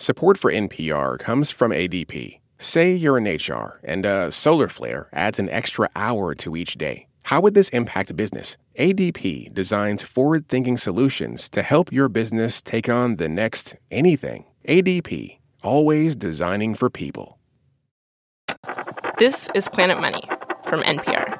Support for NPR comes from ADP. Say you're in HR and a solar flare adds an extra hour to each day. How would this impact business? ADP designs forward-thinking solutions to help your business take on the next anything. ADP, always designing for people. This is Planet Money from NPR.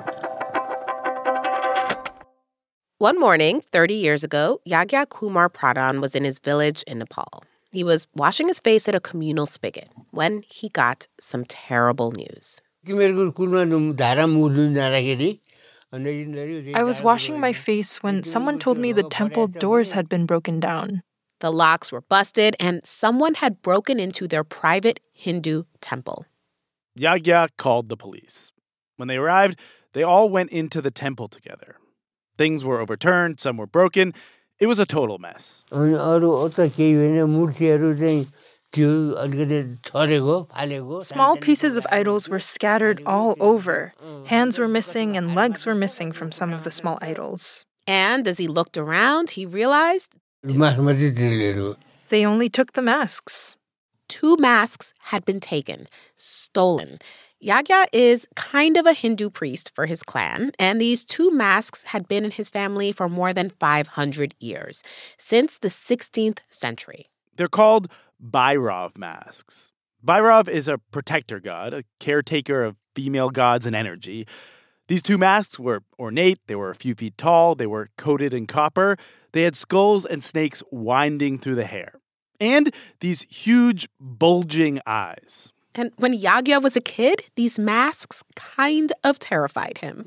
One morning, 30 years ago, Yagya Kumar Pradhan was in his village in Nepal. He was washing his face at a communal spigot when he got some terrible news. I was washing my face when someone told me the temple doors had been broken down. The locks were busted, and someone had broken into their private Hindu temple. Yagya called the police. When they arrived, they all went into the temple together. Things were overturned, some were broken. It was a total mess. Small pieces of idols were scattered all over. Hands were missing and legs were missing from some of the small idols. And as he looked around, he realized they only took the masks. 2 masks had been taken, stolen. Yagya is kind of a Hindu priest for his clan, and these 2 masks had been in his family for more than 500 years, since the 16th century. They're called Bhairav masks. Bhairav is a protector god, a caretaker of female gods and energy. These 2 masks were ornate, they were a few feet tall, they were coated in copper, they had skulls and snakes winding through the hair, and these huge, bulging eyes. And when Yagya was a kid, these masks kind of terrified him.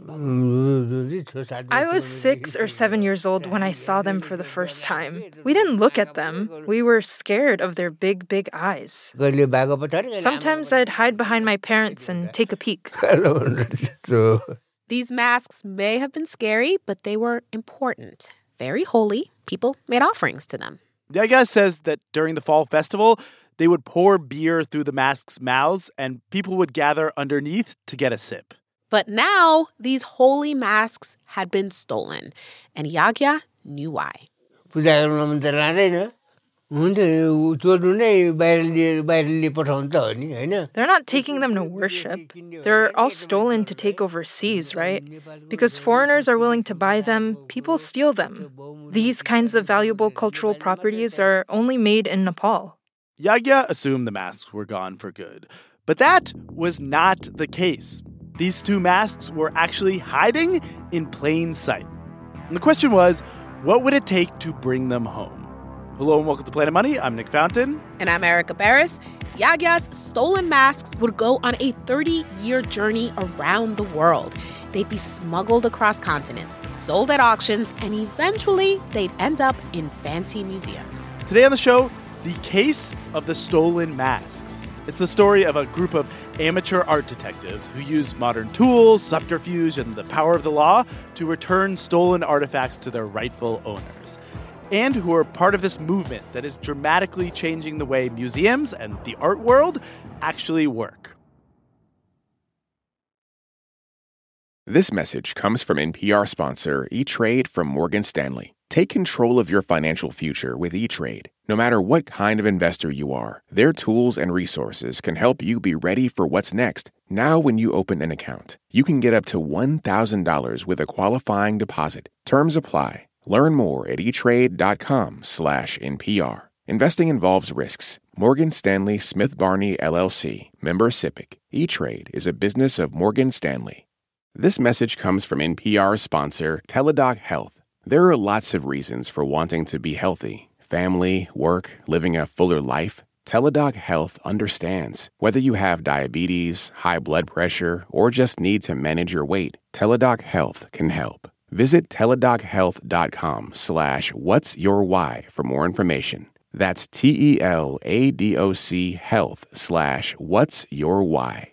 I was 6 or 7 years old when I saw them for the first time. We didn't look at them. We were scared of their big, big eyes. Sometimes I'd hide behind my parents and take a peek. These masks may have been scary, but they were important. Very holy. People made offerings to them. Yagya says that during the fall festival, they would pour beer through the masks' mouths, and people would gather underneath to get a sip. But now, these holy masks had been stolen, and Yagya knew why. They're not taking them to worship. They're all stolen to take overseas, right? Because foreigners are willing to buy them, people steal them. These kinds of valuable cultural properties are only made in Nepal. Yagya assumed the masks were gone for good. But that was not the case. These 2 masks were actually hiding in plain sight. And the question was, what would it take to bring them home? Hello and welcome to Planet Money. I'm Nick Fountain. And I'm Erica Barris. Yagya's stolen masks would go on a 30-year journey around the world. They'd be smuggled across continents, sold at auctions, and eventually they'd end up in fancy museums. Today on the show, the case of the stolen masks. It's the story of a group of amateur art detectives who use modern tools, subterfuge, and the power of the law to return stolen artifacts to their rightful owners, and who are part of this movement that is dramatically changing the way museums and the art world actually work. This message comes from NPR sponsor E-Trade from Morgan Stanley. Take control of your financial future with E-Trade. No matter what kind of investor you are, their tools and resources can help you be ready for what's next. Now, when you open an account, you can get up to $1,000 with a qualifying deposit. Terms apply. Learn more at etrade.com/NPR. Investing involves risks. Morgan Stanley Smith Barney, LLC. Member SIPC. E-Trade is a business of Morgan Stanley. This message comes from NPR sponsor Teladoc Health. There are lots of reasons for wanting to be healthy. Family, work, living a fuller life. Teladoc Health understands. Whether you have diabetes, high blood pressure, or just need to manage your weight, Teladoc Health can help. Visit teladochealth.com/whatsyourwhy for more information. That's TELADOC health/whatsyourwhy.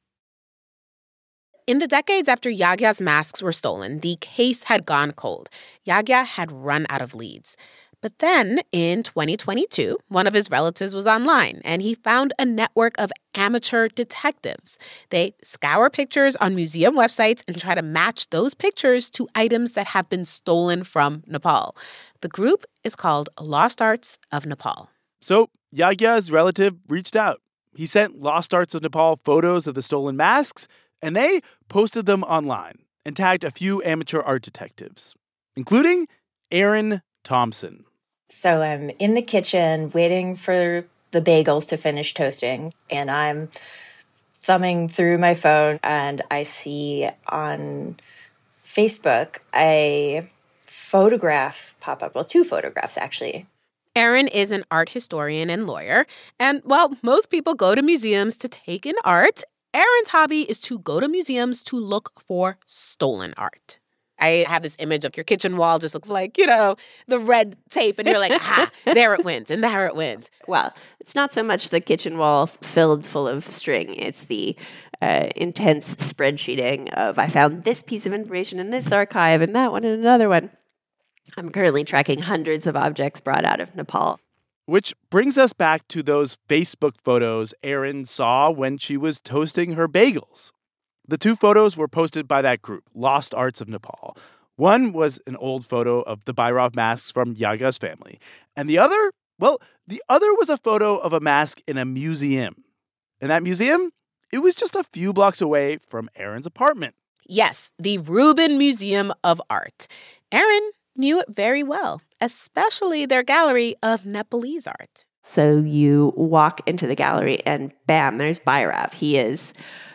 In the decades after Yagya's masks were stolen, the case had gone cold. Yagya had run out of leads. But then, in 2022, one of his relatives was online, and he found a network of amateur detectives. They scour pictures on museum websites and try to match those pictures to items that have been stolen from Nepal. The group is called Lost Arts of Nepal. So Yagya's relative reached out. He sent Lost Arts of Nepal photos of the stolen masks, and they posted them online and tagged a few amateur art detectives, including Erin Thompson. So I'm in the kitchen waiting for the bagels to finish toasting, and I'm thumbing through my phone, and I see on Facebook a photograph pop up. Well, two photographs, actually. Erin is an art historian and lawyer, and while most people go to museums to take in art, Erin's hobby is to go to museums to look for stolen art. I have this image of your kitchen wall just looks like, the red tape, and you're like, aha, there it went, and there it went. Well, it's not so much the kitchen wall filled full of string. It's the intense spreadsheeting of, I found this piece of information in this archive and that one and another one. I'm currently tracking hundreds of objects brought out of Nepal. Which brings us back to those Facebook photos Erin saw when she was toasting her bagels. The two photos were posted by that group, Lost Arts of Nepal. One was an old photo of the Bhairava masks from Yagya's family. And the other was a photo of a mask in a museum. And that museum, it was just a few blocks away from Erin's apartment. Yes, the Rubin Museum of Art. Erin knew it very well, especially their gallery of Nepalese art. So you walk into the gallery and bam, there's Bhairav. He is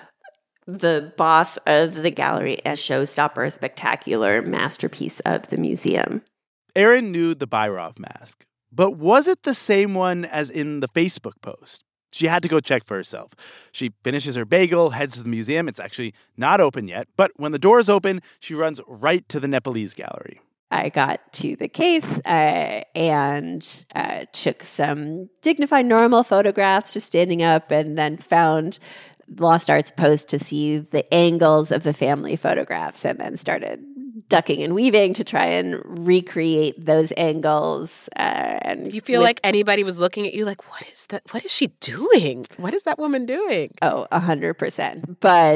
the boss of the gallery, a showstopper, spectacular masterpiece of the museum. Erin knew the Bhairav mask, but was it the same one as in the Facebook post? She had to go check for herself. She finishes her bagel, heads to the museum. It's actually not open yet, but when the doors open, she runs right to the Nepalese gallery. I got to the case and took some dignified, normal photographs, just standing up, and then found Lost Arts post to see the angles of the family photographs, and then started ducking and weaving to try and recreate those angles. And you feel like anybody was looking at you like, what is that? What is she doing? What is that woman doing? Oh, 100%.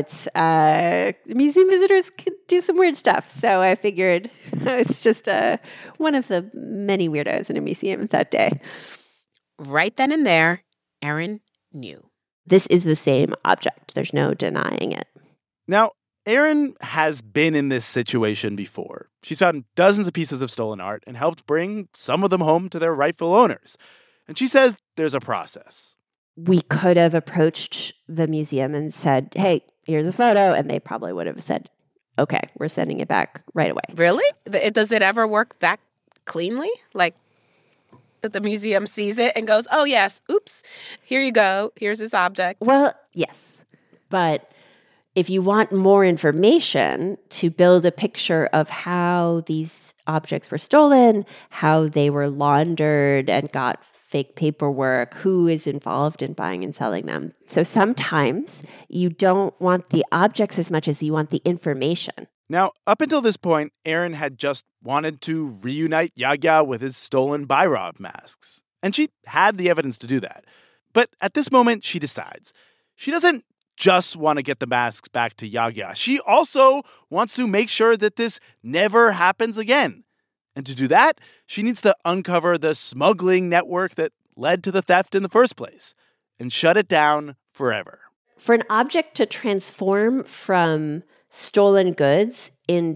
But museum visitors could do some weird stuff. So I figured it's just one of the many weirdos in a museum that day. Right then and there, Erin knew. This is the same object. There's no denying it. Now, Erin has been in this situation before. She's found dozens of pieces of stolen art and helped bring some of them home to their rightful owners. And she says there's a process. We could have approached the museum and said, hey, here's a photo. And they probably would have said, okay, we're sending it back right away. Really? Does it ever work that cleanly? Like, that the museum sees it and goes, oh, yes, oops, here you go. Here's this object. Well, yes. But if you want more information to build a picture of how these objects were stolen, how they were laundered and got fake paperwork, who is involved in buying and selling them. So sometimes you don't want the objects as much as you want the information. Now, up until this point, Erin had just wanted to reunite Yagya with his stolen Bhairav masks. And she had the evidence to do that. But at this moment, she decides she doesn't just want to get the masks back to Yagya. She also wants to make sure that this never happens again. And to do that, she needs to uncover the smuggling network that led to the theft in the first place and shut it down forever. For an object to transform from stolen goods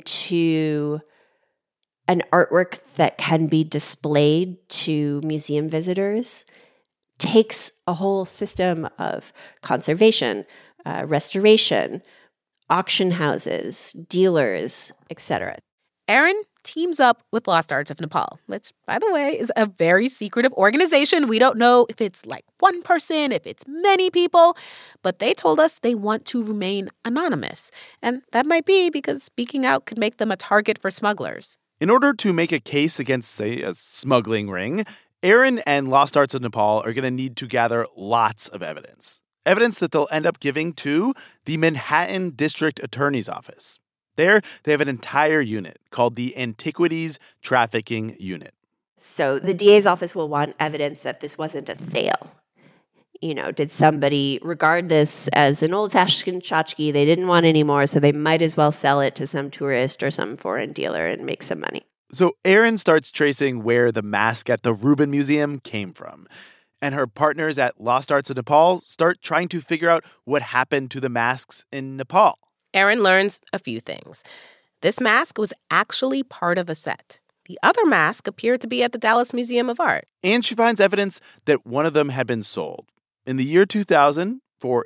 into an artwork that can be displayed to museum visitors takes a whole system of conservation, restoration, auction houses, dealers, etc. Erin teams up with Lost Arts of Nepal, which, by the way, is a very secretive organization. We don't know if it's like one person, if it's many people, but they told us they want to remain anonymous. And that might be because speaking out could make them a target for smugglers. In order to make a case against, say, a smuggling ring, Erin and Lost Arts of Nepal are going to need to gather lots of evidence. Evidence that they'll end up giving to the Manhattan District Attorney's Office. There, they have an entire unit called the Antiquities Trafficking Unit. So the DA's office will want evidence that this wasn't a sale. You know, did somebody regard this as an old-fashioned tchotchke they didn't want anymore, so they might as well sell it to some tourist or some foreign dealer and make some money? So Erin starts tracing where the mask at the Rubin Museum came from. And her partners at Lost Arts of Nepal start trying to figure out what happened to the masks in Nepal. Erin learns a few things. This mask was actually part of a set. The other mask appeared to be at the Dallas Museum of Art. And she finds evidence that one of them had been sold in the year 2000 for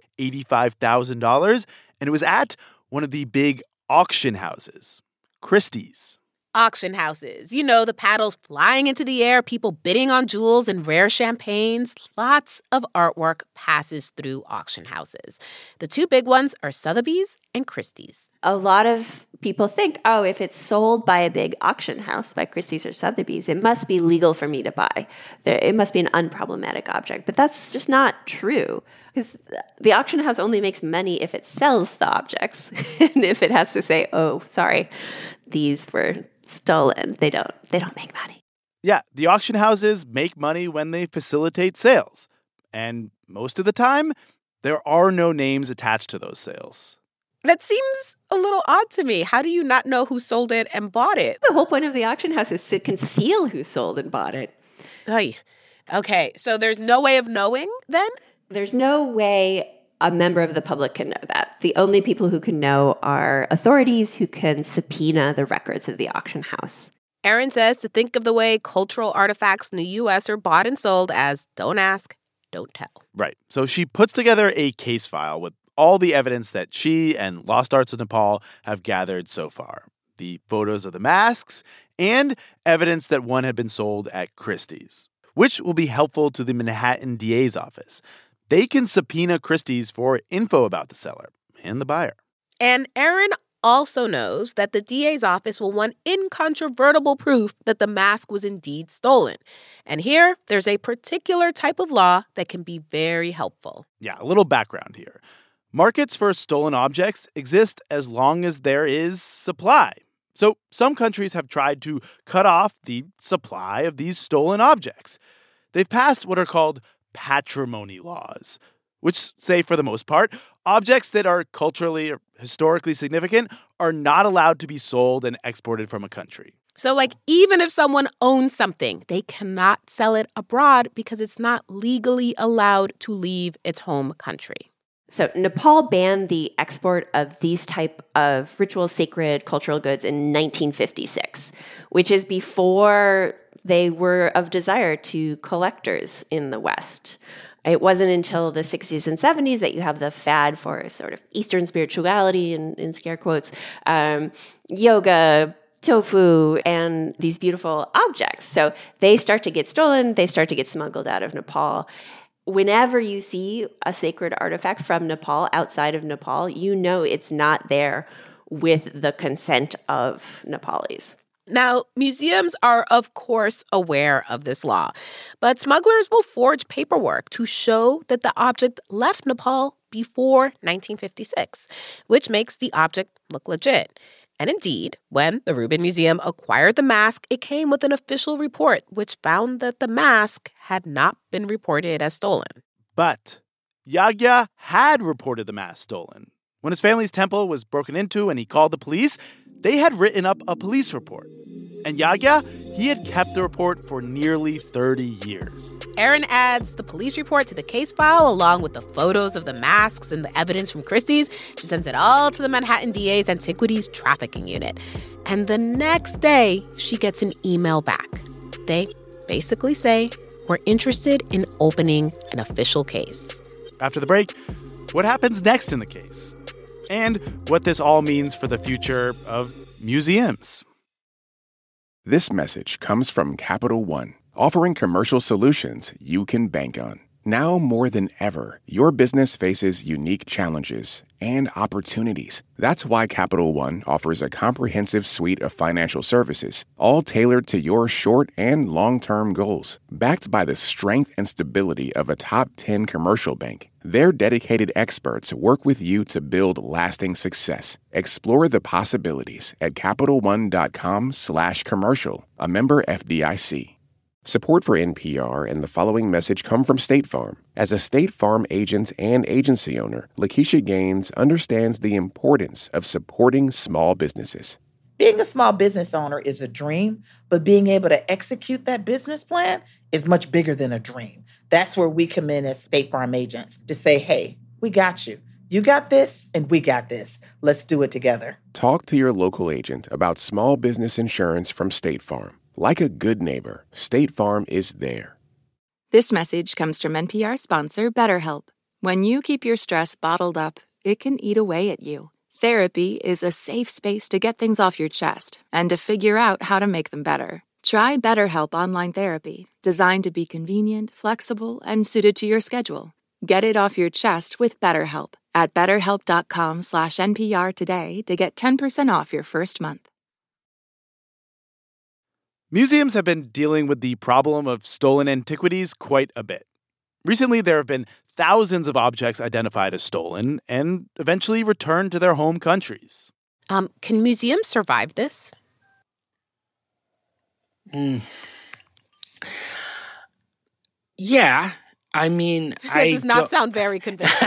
$85,000, and it was at one of the big auction houses, Christie's. Auction houses. You know, the paddles flying into the air, people bidding on jewels and rare champagnes. Lots of artwork passes through auction houses. The two big ones are Sotheby's and Christie's. A lot of people think, oh, if it's sold by a big auction house, by Christie's or Sotheby's, it must be legal for me to buy. It must be an unproblematic object. But that's just not true. Because the auction house only makes money if it sells the objects. And if it has to say, oh, sorry, these were stolen, they don't make money. Yeah, the auction houses make money when they facilitate sales. And most of the time, there are no names attached to those sales. That seems a little odd to me. How do you not know who sold it and bought it? The whole point of the auction house is to conceal who sold and bought it. Oy. Okay, so there's no way of knowing then? There's no way a member of the public can know that. The only people who can know are authorities who can subpoena the records of the auction house. Erin says to think of the way cultural artifacts in the U.S. are bought and sold as don't ask, don't tell. Right. So she puts together a case file with all the evidence that she and Lost Arts of Nepal have gathered so far. The photos of the masks and evidence that one had been sold at Christie's, which will be helpful to the Manhattan DA's office. They can subpoena Christie's for info about the seller and the buyer. And Erin also knows that the DA's office will want incontrovertible proof that the mask was indeed stolen. And here, there's a particular type of law that can be very helpful. Yeah, a little background here. Markets for stolen objects exist as long as there is supply. So some countries have tried to cut off the supply of these stolen objects. They've passed what are called patrimony laws, which say, for the most part, objects that are culturally or historically significant are not allowed to be sold and exported from a country. So, even if someone owns something, they cannot sell it abroad because it's not legally allowed to leave its home country. So Nepal banned the export of these type of ritual, sacred, cultural goods in 1956, which is before they were of desire to collectors in the West. It wasn't until the 60s and 70s that you have the fad for sort of Eastern spirituality, in scare quotes, yoga, tofu, and these beautiful objects. So they start to get stolen, they start to get smuggled out of Nepal. Whenever you see a sacred artifact from Nepal, outside of Nepal, you know it's not there with the consent of Nepalis. Now, museums are, of course, aware of this law, but smugglers will forge paperwork to show that the object left Nepal before 1956, which makes the object look legit. And indeed, when the Rubin Museum acquired the mask, it came with an official report which found that the mask had not been reported as stolen. But Yagya had reported the mask stolen. When his family's temple was broken into and he called the police, they had written up a police report. And Yagya, he had kept the report for nearly 30 years. Erin adds the police report to the case file along with the photos of the masks and the evidence from Christie's. She sends it all to the Manhattan DA's Antiquities Trafficking Unit. And the next day, she gets an email back. They basically say, we're interested in opening an official case. After the break, what happens next in the case? And what this all means for the future of museums. This message comes from Capital One, offering commercial solutions you can bank on. Now more than ever, your business faces unique challenges and opportunities. That's why Capital One offers a comprehensive suite of financial services, all tailored to your short and long-term goals. Backed by the strength and stability of a top 10 commercial bank, their dedicated experts work with you to build lasting success. Explore the possibilities at CapitalOne.com/commercial, a member FDIC. Support for NPR and the following message come from State Farm. As a State Farm agent and agency owner, Lakeisha Gaines understands the importance of supporting small businesses. Being a small business owner is a dream, but being able to execute that business plan is much bigger than a dream. That's where we come in as State Farm agents to say, hey, we got you. You got this, and we got this. Let's do it together. Talk to your local agent about small business insurance from State Farm. Like a good neighbor, State Farm is there. This message comes from NPR sponsor BetterHelp. When you keep your stress bottled up, it can eat away at you. Therapy is a safe space to get things off your chest and to figure out how to make them better. Try BetterHelp Online Therapy, designed to be convenient, flexible, and suited to your schedule. Get it off your chest with BetterHelp at BetterHelp.com/NPR today to get 10% off your first month. Museums have been dealing with the problem of stolen antiquities quite a bit. Recently, there have been thousands of objects identified as stolen and eventually returned to their home countries. Can museums survive this? Yeah. I mean, That does not sound very convincing.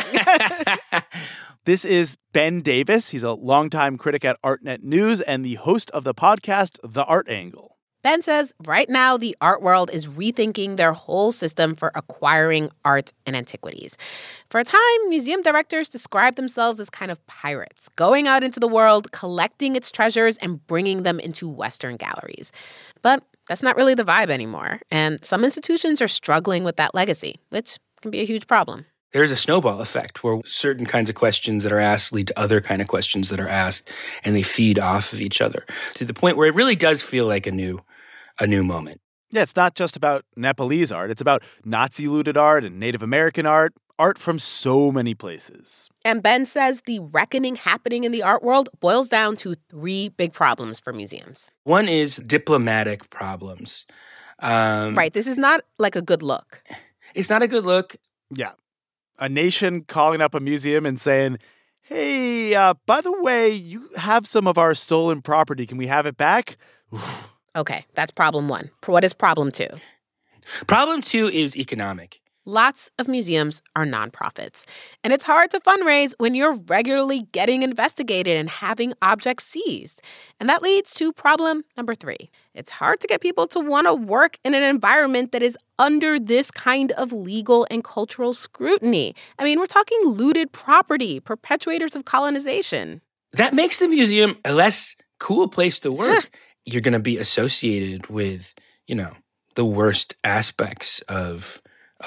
This is Ben Davis. He's a longtime critic at ArtNet News and the host of the podcast The Art Angle. Ben says right now the art world is rethinking their whole system for acquiring art and antiquities. For a time, museum directors described themselves as kind of pirates, going out into the world, collecting its treasures, and bringing them into Western galleries. But that's not really the vibe anymore, and some institutions are struggling with that legacy, which can be a huge problem. There's a snowball effect where certain kinds of questions that are asked lead to other kind of questions that are asked, and they feed off of each other to the point where it really does feel like a new moment. Yeah, it's not just about Nepalese art. It's about Nazi-looted art and Native American art from so many places. And Ben says the reckoning happening in the art world boils down to 3 big problems for museums. One is diplomatic problems. Right, this is not like a good look. It's not a good look. Yeah. A nation calling up a museum and saying, hey, by the way, you have some of our stolen property. Can we have it back? Oof. Okay, that's problem 1. What is problem 2? Problem 2 is economic. Lots of museums are nonprofits, and it's hard to fundraise when you're regularly getting investigated and having objects seized. And that leads to problem number 3. It's hard to get people to want to work in an environment that is under this kind of legal and cultural scrutiny. I mean, we're talking looted property, perpetuators of colonization. That makes the museum a less cool place to work. You're going to be associated with, the worst aspects of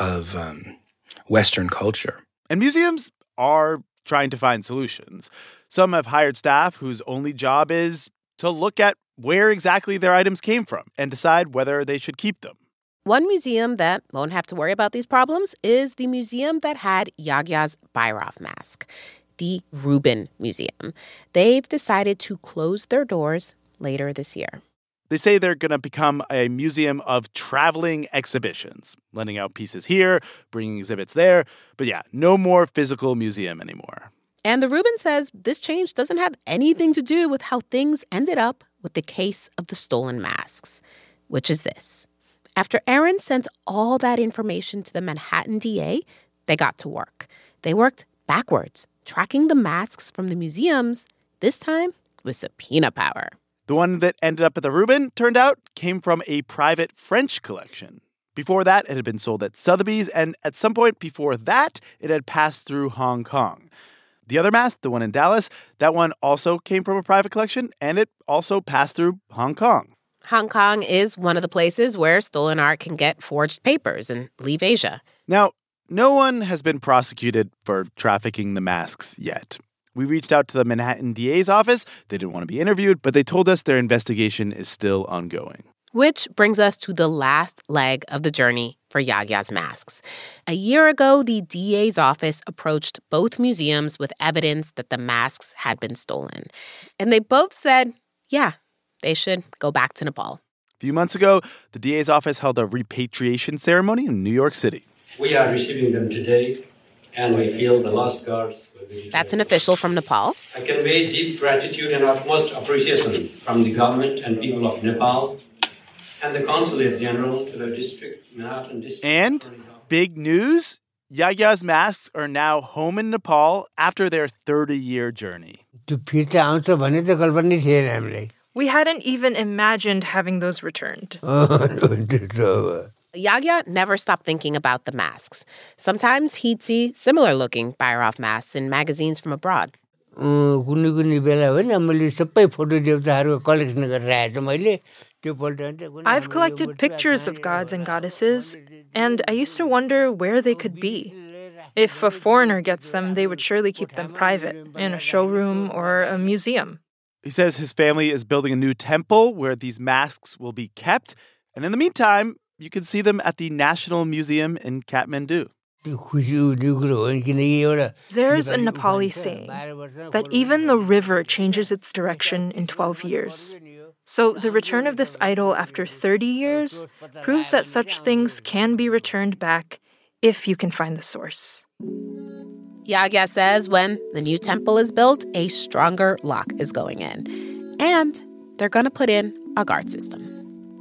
Western culture. And museums are trying to find solutions. Some have hired staff whose only job is to look at where exactly their items came from and decide whether they should keep them. One museum that won't have to worry about these problems is the museum that had Yagya's Bhairov mask, the Rubin Museum. They've decided to close their doors later this year. They say they're going to become a museum of traveling exhibitions, lending out pieces here, bringing exhibits there. But yeah, no more physical museum anymore. And the Rubin says this change doesn't have anything to do with how things ended up with the case of the stolen masks, which is this. After Aaron sent all that information to the Manhattan DA, they got to work. They worked backwards, tracking the masks from the museums, this time with subpoena power. The one that ended up at the Rubin, turned out, came from a private French collection. Before that, it had been sold at Sotheby's, and at some point before that, it had passed through Hong Kong. The other mask, the one in Dallas, that one also came from a private collection, and it also passed through Hong Kong. Hong Kong is one of the places where stolen art can get forged papers and leave Asia. Now, no one has been prosecuted for trafficking the masks yet. We reached out to the Manhattan DA's office. They didn't want to be interviewed, but they told us their investigation is still ongoing. Which brings us to the last leg of the journey for Yagya's masks. A year ago, the DA's office approached both museums with evidence that the masks had been stolen. And they both said, yeah, they should go back to Nepal. A few months ago, the DA's office held a repatriation ceremony in New York City. We are receiving them today, and we feel the lost guards will be returned. That's an official from Nepal. I convey deep gratitude and utmost appreciation from the government and people of Nepal and the Consulate General to the Manhattan District. And big news, Yagya's masks are now home in Nepal after their 30-year journey. We hadn't even imagined having those returned. Yagya never stopped thinking about the masks. Sometimes he'd see similar-looking Bhairov masks in magazines from abroad. I've collected pictures of gods and goddesses, and I used to wonder where they could be. If a foreigner gets them, they would surely keep them private, in a showroom or a museum. He says his family is building a new temple where these masks will be kept. And in the meantime, you can see them at the National Museum in Kathmandu. There's a Nepali saying that even the river changes its direction in 12 years. So the return of this idol after 30 years proves that such things can be returned back if you can find the source. Yagya says when the new temple is built, a stronger lock is going in. And they're going to put in a guard system.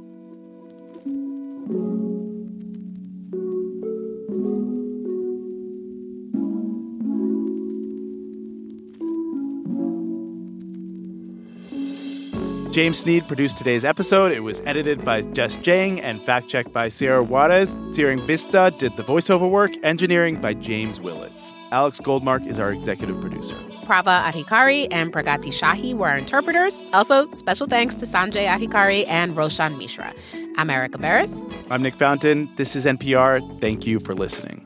James Sneed produced today's episode. It was edited by Jess Jang and fact-checked by Sierra Juarez. Tsiring Vista did the voiceover work. Engineering by James Willits. Alex Goldmark is our executive producer. Prava Adhikari and Pragati Shahi were our interpreters. Also, special thanks to Sanjay Adhikari and Roshan Mishra. I'm Erica Barris. I'm Nick Fountain. This is NPR. Thank you for listening.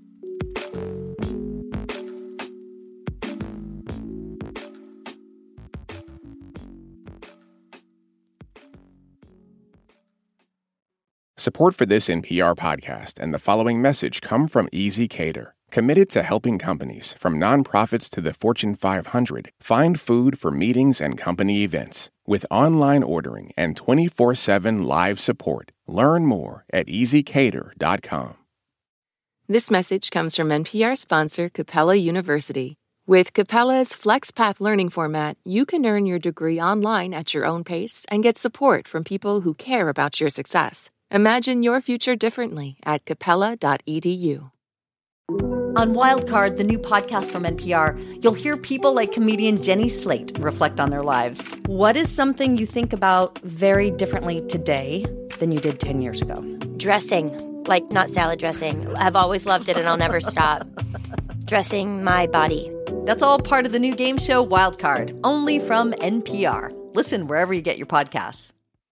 Support for this NPR podcast and the following message come from ezCater, committed to helping companies, from nonprofits to the Fortune 500, find food for meetings and company events. With online ordering and 24/7 live support. Learn more at ezcater.com. This message comes from NPR sponsor Capella University. With Capella's FlexPath learning format, you can earn your degree online at your own pace and get support from people who care about your success. Imagine your future differently at capella.edu. On Wildcard, the new podcast from NPR, you'll hear people like comedian Jenny Slate reflect on their lives. What is something you think about very differently today than you did 10 years ago? Dressing. Like, not salad dressing. I've always loved it and I'll never stop. Dressing my body. That's all part of the new game show Wildcard, only from NPR. Listen wherever you get your podcasts.